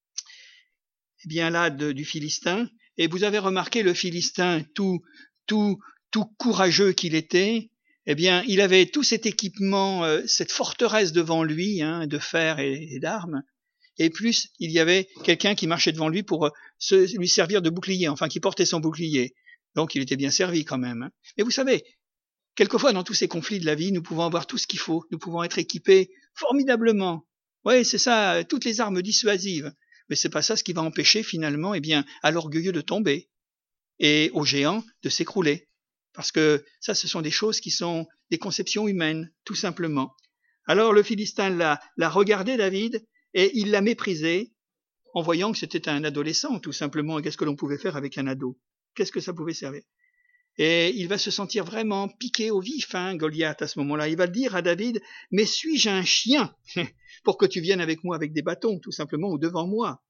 bien là, de, du Philistin. Et vous avez remarqué le Philistin, tout, tout, tout courageux qu'il était, eh bien, il avait tout cet équipement, euh, cette forteresse devant lui, hein, de fer et, et d'armes. Et plus, il y avait quelqu'un qui marchait devant lui pour se, lui servir de bouclier, enfin qui portait son bouclier. Donc il était bien servi quand même. Mais vous savez, quelquefois dans tous ces conflits de la vie, nous pouvons avoir tout ce qu'il faut, nous pouvons être équipés formidablement. Oui, c'est ça, toutes les armes dissuasives. Mais c'est pas ça ce qui va empêcher finalement, eh bien, à l'orgueilleux de tomber et au géant de s'écrouler. Parce que ça, ce sont des choses qui sont des conceptions humaines, tout simplement. Alors le Philistin l'a, l'a regardé, David, et il l'a méprisé en voyant que c'était un adolescent, tout simplement. Qu'est-ce que l'on pouvait faire avec un ado? Qu'est-ce que ça pouvait servir? Et il va se sentir vraiment piqué au vif, hein, Goliath, à ce moment-là. Il va dire à David, mais suis-je un chien pour que tu viennes avec moi avec des bâtons, tout simplement, ou devant moi?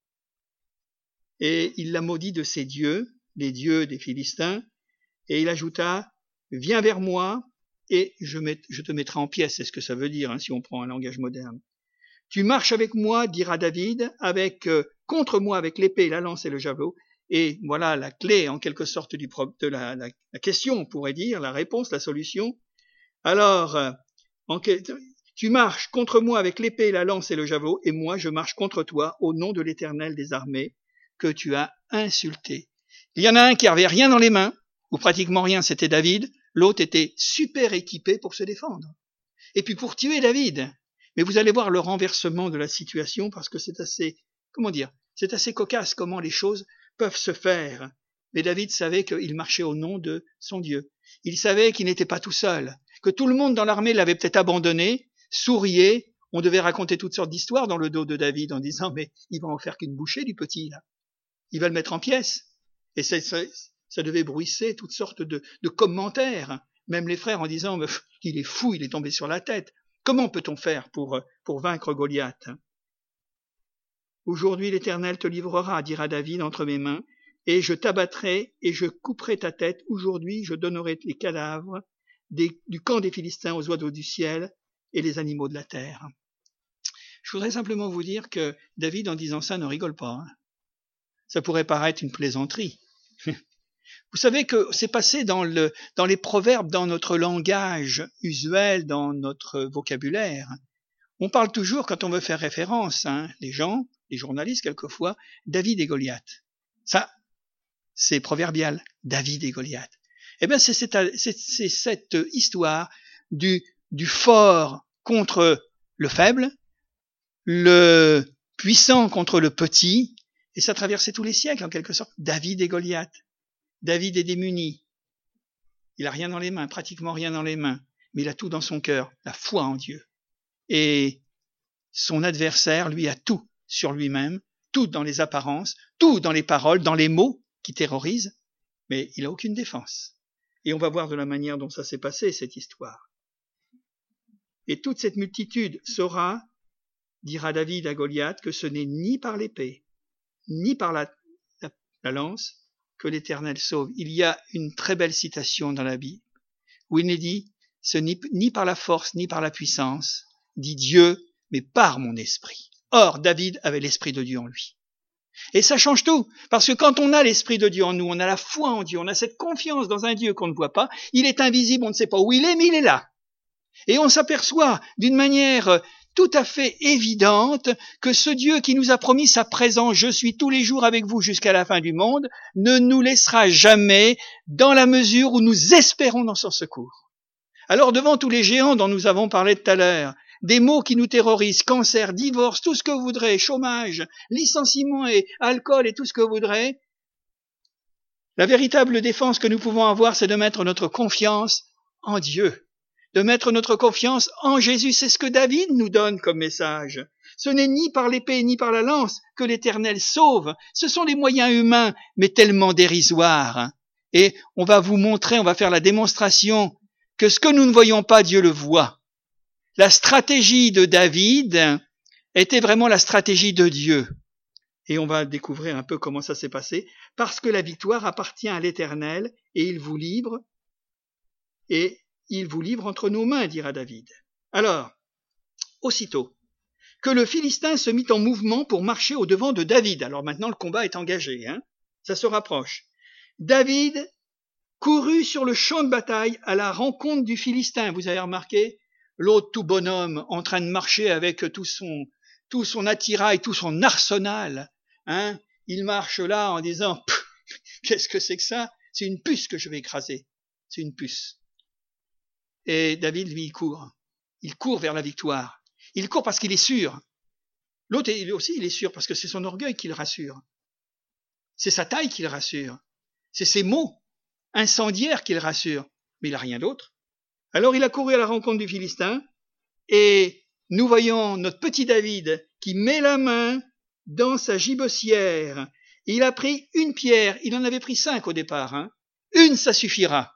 Et il l'a maudit de ses dieux, les dieux des Philistins, et il ajouta, viens vers moi, et je, met, je te mettrai en pièces. C'est ce que ça veut dire, hein, si on prend un langage moderne. Tu marches avec moi, dira David, avec euh, contre moi avec l'épée, la lance et le javelot. Et voilà la clé, en quelque sorte, du, de la, la, la question, on pourrait dire, la réponse, la solution. Alors, euh, en, tu marches contre moi avec l'épée, la lance et le javelot, et moi je marche contre toi au nom de l'Éternel des armées que tu as insulté. Il y en a un qui avait rien dans les mains, ou pratiquement rien, c'était David. L'autre était super équipé pour se défendre. Et puis pour tuer David. Mais vous allez voir le renversement de la situation parce que c'est assez, comment dire, c'est assez cocasse comment les choses peuvent se faire. Mais David savait qu'il marchait au nom de son Dieu. Il savait qu'il n'était pas tout seul, que tout le monde dans l'armée l'avait peut-être abandonné, souriait. On devait raconter toutes sortes d'histoires dans le dos de David en disant mais il va en faire qu'une bouchée du petit là. Il va le mettre en pièces. Et ça, ça, ça devait bruisser toutes sortes de, de commentaires. Même les frères en disant il est fou, il est tombé sur la tête. Comment peut-on faire pour, pour vaincre Goliath? Aujourd'hui l'Éternel te livrera, dira David, entre mes mains, et je t'abattrai et je couperai ta tête. Aujourd'hui je donnerai les cadavres des, du camp des Philistins aux oiseaux du ciel et les animaux de la terre. Je voudrais simplement vous dire que David, en disant ça, ne rigole pas. Hein. Ça pourrait paraître une plaisanterie. Vous savez que c'est passé dans, le, dans les proverbes, dans notre langage usuel, dans notre vocabulaire. On parle toujours, quand on veut faire référence, hein, les gens, les journalistes quelquefois, David et Goliath. Ça, c'est proverbial, David et Goliath. Eh bien, c'est cette, c'est, c'est cette histoire du, du fort contre le faible, le puissant contre le petit, et ça traversait tous les siècles en quelque sorte. David et Goliath. David est démuni. Il a rien dans les mains, pratiquement rien dans les mains, mais il a tout dans son cœur, la foi en Dieu. Et son adversaire, lui, a tout sur lui-même, tout dans les apparences, tout dans les paroles, dans les mots qui terrorisent, mais il n'a aucune défense. Et on va voir de la manière dont ça s'est passé, cette histoire. Et toute cette multitude saura, dira David à Goliath, que ce n'est ni par l'épée, ni par la, la, la lance, que l'Éternel sauve. Il y a une très belle citation dans la Bible, où il est dit, ce n'est ni par la force, ni par la puissance, dit Dieu, mais par mon esprit. Or, David avait l'esprit de Dieu en lui. Et ça change tout, parce que quand on a l'esprit de Dieu en nous, on a la foi en Dieu, on a cette confiance dans un Dieu qu'on ne voit pas, il est invisible, on ne sait pas où il est, mais il est là. Et on s'aperçoit d'une manière tout à fait évidente que ce Dieu qui nous a promis sa présence, je suis tous les jours avec vous jusqu'à la fin du monde, ne nous laissera jamais dans la mesure où nous espérons dans son secours. Alors devant tous les géants dont nous avons parlé tout à l'heure, des maux qui nous terrorisent, cancer, divorce, tout ce que vous voudrez, chômage, licenciement et alcool et tout ce que vous voudrez, la véritable défense que nous pouvons avoir, c'est de mettre notre confiance en Dieu, de mettre notre confiance en Jésus. C'est ce que David nous donne comme message. Ce n'est ni par l'épée ni par la lance que l'Éternel sauve. Ce sont des moyens humains, mais tellement dérisoires. Et on va vous montrer, on va faire la démonstration que ce que nous ne voyons pas, Dieu le voit. La stratégie de David était vraiment la stratégie de Dieu. Et on va découvrir un peu comment ça s'est passé. Parce que la victoire appartient à l'Éternel et il vous livre, et il vous livre entre nos mains, dira David. Alors, aussitôt, que le Philistin se mit en mouvement pour marcher au devant de David. Alors maintenant, le combat est engagé, hein. Ça se rapproche. David courut sur le champ de bataille à la rencontre du Philistin. Vous avez remarqué? L'autre tout bonhomme en train de marcher avec tout son, tout son attirail, tout son arsenal. Hein, il marche là en disant « Qu'est-ce que c'est que ça? C'est une puce que je vais écraser. C'est une puce. » Et David, lui, il court. Il court vers la victoire. Il court parce qu'il est sûr. L'autre aussi, il est sûr parce que c'est son orgueil qui le rassure. C'est sa taille qui le rassure. C'est ses mots incendiaires qui le rassurent. Mais il n'a rien d'autre. Alors il a couru à la rencontre du Philistin et nous voyons notre petit David qui met la main dans sa gibecière. Il a pris une pierre, il en avait pris cinq au départ. Hein. Une, ça suffira.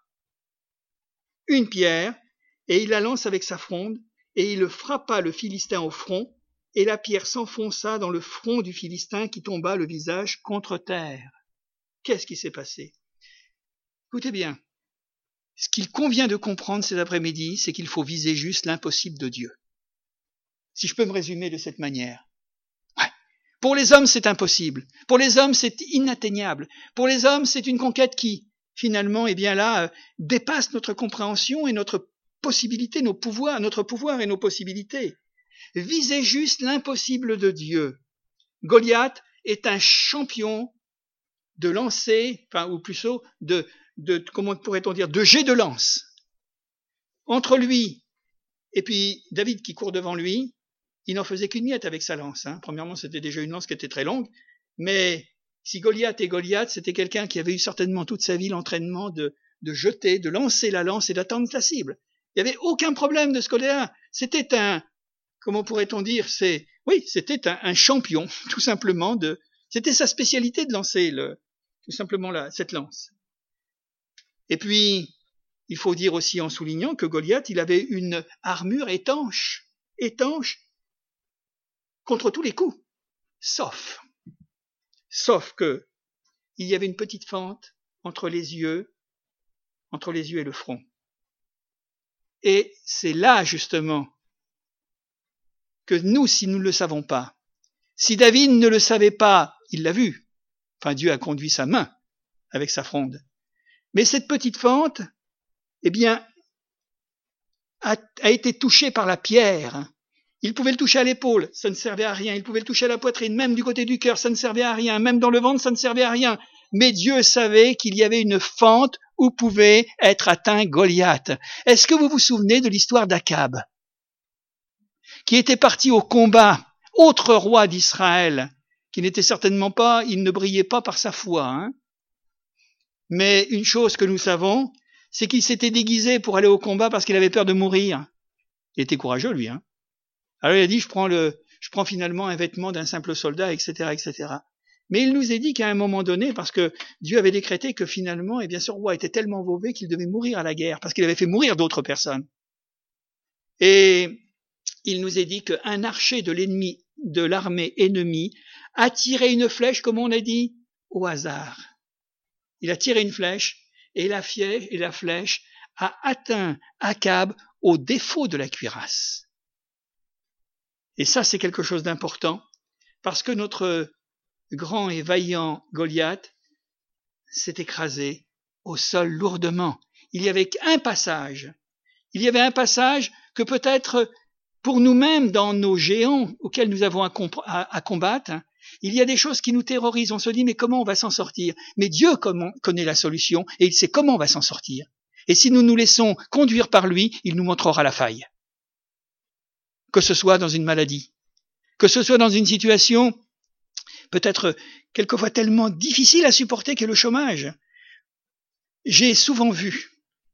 Une pierre, et il la lance avec sa fronde, et il frappa le Philistin au front, et la pierre s'enfonça dans le front du Philistin qui tomba le visage contre terre. Qu'est-ce qui s'est passé? Écoutez bien. Ce qu'il convient de comprendre cet après-midi, c'est qu'il faut viser juste l'impossible de Dieu. Si je peux me résumer de cette manière. Ouais. Pour les hommes, c'est impossible. Pour les hommes, c'est inatteignable. Pour les hommes, c'est une conquête qui, finalement, eh bien là, euh, dépasse notre compréhension et notre possibilité, nos pouvoirs, notre pouvoir et nos possibilités. Visez juste l'impossible de Dieu. Goliath est un champion de lancer, enfin, ou plutôt de de, comment pourrait-on dire, de jet de lance. Entre lui et puis David qui court devant lui, il n'en faisait qu'une miette avec sa lance. Hein. Premièrement, c'était déjà une lance qui était très longue, mais si Goliath est Goliath, c'était quelqu'un qui avait eu certainement toute sa vie l'entraînement de, de jeter, de lancer la lance et d'attendre sa cible. Il n'y avait aucun problème de ce côté-là. C'était un, comment pourrait-on dire, c'est, oui, c'était un, un champion, tout simplement de, c'était sa spécialité de lancer le, tout simplement la, cette lance. Et puis, il faut dire aussi en soulignant que Goliath, il avait une armure étanche, étanche contre tous les coups, sauf, sauf que il y avait une petite fente entre les yeux, entre les yeux et le front. Et c'est là, justement, que nous, si nous ne le savons pas, si David ne le savait pas, il l'a vu. Enfin, Dieu a conduit sa main avec sa fronde. Mais cette petite fente, eh bien, a, a été touchée par la pierre. Il pouvait le toucher à l'épaule, ça ne servait à rien. Il pouvait le toucher à la poitrine, même du côté du cœur, ça ne servait à rien. Même dans le ventre, ça ne servait à rien. Mais Dieu savait qu'il y avait une fente où pouvait être atteint Goliath. Est-ce que vous vous souvenez de l'histoire d'Akab? qui était parti au combat, autre roi d'Israël, qui n'était certainement pas, il ne brillait pas par sa foi, hein. Mais une chose que nous savons, c'est qu'il s'était déguisé pour aller au combat parce qu'il avait peur de mourir. Il était courageux, lui, hein. Alors il a dit, je prends le, je prends finalement un vêtement d'un simple soldat, et cetera, et cetera. Mais il nous est dit qu'à un moment donné, parce que Dieu avait décrété que finalement, eh bien, ce roi était tellement mauvais qu'il devait mourir à la guerre, parce qu'il avait fait mourir d'autres personnes. Et il nous est dit qu'un archer de l'ennemi, de l'armée ennemie, a tiré une flèche, comme on a dit, au hasard. Il a tiré une flèche, et la, fièvre, et la flèche a atteint Akab au défaut de la cuirasse. Et ça, c'est quelque chose d'important, parce que notre grand et vaillant Goliath s'est écrasé au sol lourdement. Il y avait un passage. Il y avait un passage que peut-être pour nous-mêmes, dans nos géants auxquels nous avons à, comp- à, à combattre, il y a des choses qui nous terrorisent. On se dit, mais comment on va s'en sortir? Mais Dieu connaît la solution et il sait comment on va s'en sortir. Et si nous nous laissons conduire par lui, il nous montrera la faille. Que ce soit dans une maladie, que ce soit dans une situation peut-être quelquefois tellement difficile à supporter qu'est le chômage. J'ai souvent vu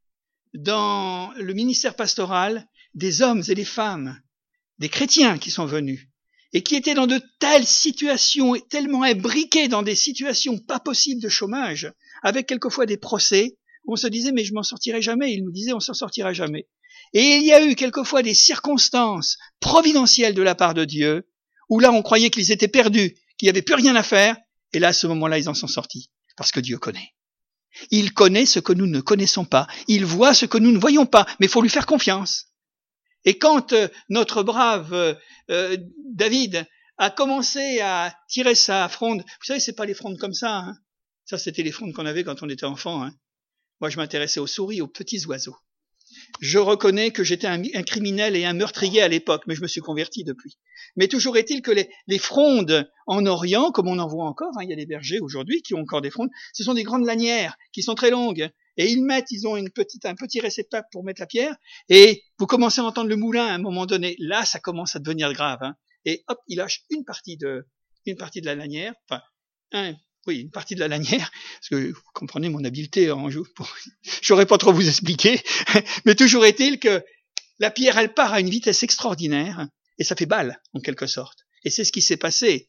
dans le ministère pastoral des hommes et des femmes, des chrétiens qui sont venus et qui étaient dans de telles situations, tellement imbriqués dans des situations pas possibles de chômage, avec quelquefois des procès, où on se disait mais je m'en sortirai jamais, ils nous disaient on s'en sortira jamais. Et il y a eu quelquefois des circonstances providentielles de la part de Dieu, où là on croyait qu'ils étaient perdus, qu'il n'y avait plus rien à faire, et là à ce moment-là ils en sont sortis, parce que Dieu connaît. Il connaît ce que nous ne connaissons pas, il voit ce que nous ne voyons pas, mais il faut lui faire confiance. Et quand euh, notre brave euh, euh, David a commencé à tirer sa fronde, vous savez, c'est pas les frondes comme ça, hein. Ça c'était les frondes qu'on avait quand on était enfant, hein. Moi je m'intéressais aux souris, aux petits oiseaux. Je reconnais que j'étais un, un criminel et un meurtrier à l'époque, mais je me suis converti depuis. Mais toujours est-il que les, les frondes en Orient, comme on en voit encore, hein, il y a des bergers aujourd'hui qui ont encore des frondes, ce sont des grandes lanières qui sont très longues. Et ils mettent, ils ont une petite, un petit réceptacle pour mettre la pierre, et vous commencez à entendre le moulin à un moment donné. Là, ça commence à devenir grave, hein. Et hop, il lâche une partie de, une partie de la lanière, enfin, un, oui, une partie de la lanière, parce que vous comprenez mon habileté en jeu. Je saurais pas trop vous expliquer, mais toujours est-il que la pierre, elle part à une vitesse extraordinaire, et ça fait balle, en quelque sorte. Et c'est ce qui s'est passé.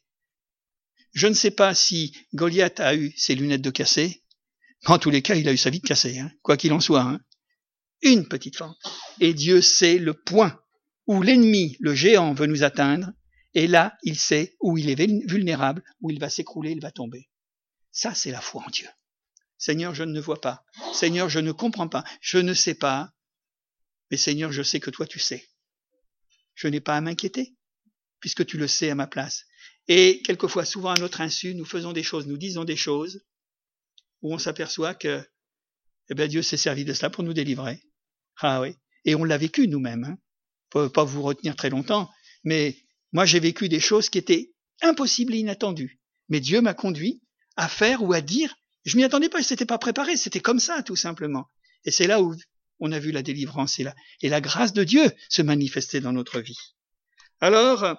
Je ne sais pas si Goliath a eu ses lunettes de cassé. En tous les cas, il a eu sa vie de cassée, hein, quoi qu'il en soit. Hein. Une petite fente. Et Dieu sait le point où l'ennemi, le géant, veut nous atteindre, et là, il sait où il est vulnérable, où il va s'écrouler, il va tomber. Ça, c'est la foi en Dieu. Seigneur, je ne vois pas. Seigneur, je ne comprends pas. Je ne sais pas. Mais Seigneur, je sais que toi, tu sais. Je n'ai pas à m'inquiéter, puisque tu le sais à ma place. Et quelquefois, souvent à notre insu, nous faisons des choses, nous disons des choses, où on s'aperçoit que eh bien, Dieu s'est servi de cela pour nous délivrer. Ah oui. Et on l'a vécu nous-mêmes. Hein. Faut pas vous retenir très longtemps, mais moi j'ai vécu des choses qui étaient impossibles et inattendues. Mais Dieu m'a conduit à faire ou à dire, je m'y attendais pas, je n'étais pas préparé, c'était comme ça tout simplement. Et c'est là où on a vu la délivrance et la, et la grâce de Dieu se manifester dans notre vie. Alors,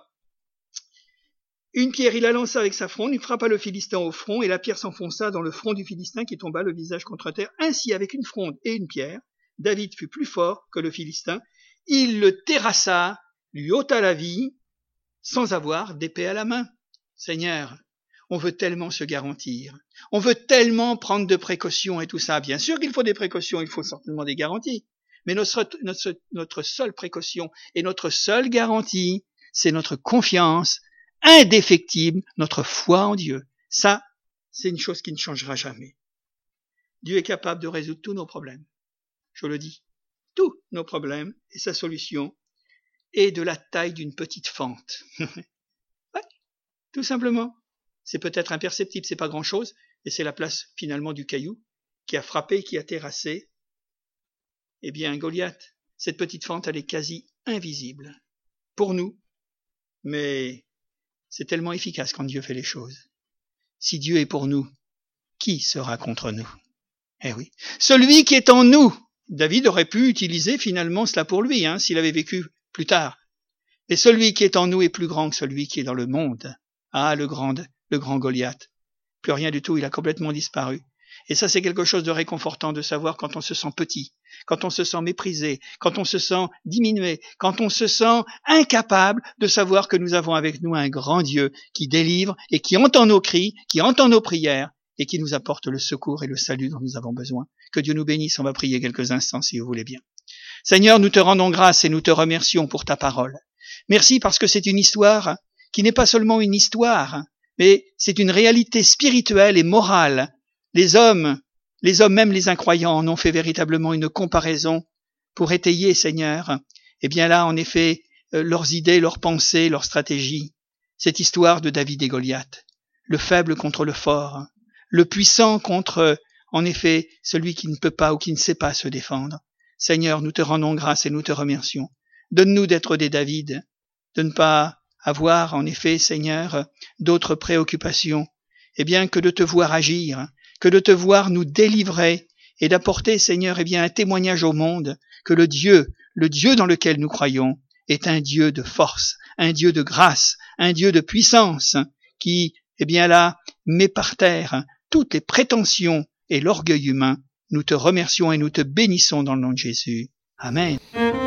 une pierre, il la lança avec sa fronde, il frappa le Philistin au front, et la pierre s'enfonça dans le front du Philistin qui tomba le visage contre terre. Ainsi, avec une fronde et une pierre, David fut plus fort que le Philistin. Il le terrassa, lui ôta la vie, sans avoir d'épée à la main. Seigneur, on veut tellement se garantir, on veut tellement prendre de précautions et tout ça. Bien sûr qu'il faut des précautions, il faut certainement des garanties. Mais notre, notre, notre seule précaution et notre seule garantie, c'est notre confiance indéfectible, notre foi en Dieu. Ça, c'est une chose qui ne changera jamais. Dieu est capable de résoudre tous nos problèmes. Je le dis, tous nos problèmes, et sa solution est de la taille d'une petite fente. Ouais, tout simplement. C'est peut-être imperceptible, c'est pas grand-chose, et c'est la place finalement du caillou qui a frappé, qui a terrassé. Eh bien, Goliath, cette petite fente, elle est quasi invisible pour nous, mais c'est tellement efficace quand Dieu fait les choses. Si Dieu est pour nous, qui sera contre nous? Eh oui, celui qui est en nous. David aurait pu utiliser finalement cela pour lui, hein, s'il avait vécu plus tard. Et celui qui est en nous est plus grand que celui qui est dans le monde. Ah, le grand, le grand Goliath. Plus rien du tout, il a complètement disparu. Et ça, c'est quelque chose de réconfortant de savoir quand on se sent petit, quand on se sent méprisé, quand on se sent diminué, quand on se sent incapable de savoir que nous avons avec nous un grand Dieu qui délivre et qui entend nos cris, qui entend nos prières et qui nous apporte le secours et le salut dont nous avons besoin. Que Dieu nous bénisse, on va prier quelques instants si vous voulez bien. Seigneur, nous te rendons grâce et nous te remercions pour ta parole. Merci parce que c'est une histoire qui n'est pas seulement une histoire, mais c'est une réalité spirituelle et morale. Les hommes, les hommes même les incroyants en ont fait véritablement une comparaison pour étayer, Seigneur, eh bien là, en effet, euh, leurs idées, leurs pensées, leurs stratégies. Cette histoire de David et Goliath, le faible contre le fort, le puissant contre, en effet, celui qui ne peut pas ou qui ne sait pas se défendre. Seigneur, nous te rendons grâce et nous te remercions. Donne-nous d'être des David, de ne pas avoir, en effet, Seigneur, d'autres préoccupations, eh bien que de te voir agir, que de te voir nous délivrer et d'apporter, Seigneur, eh bien un témoignage au monde que le Dieu, le Dieu dans lequel nous croyons, est un Dieu de force, un Dieu de grâce, un Dieu de puissance, qui, eh bien là, met par terre toutes les prétentions et l'orgueil humain. Nous te remercions et nous te bénissons dans le nom de Jésus. Amen.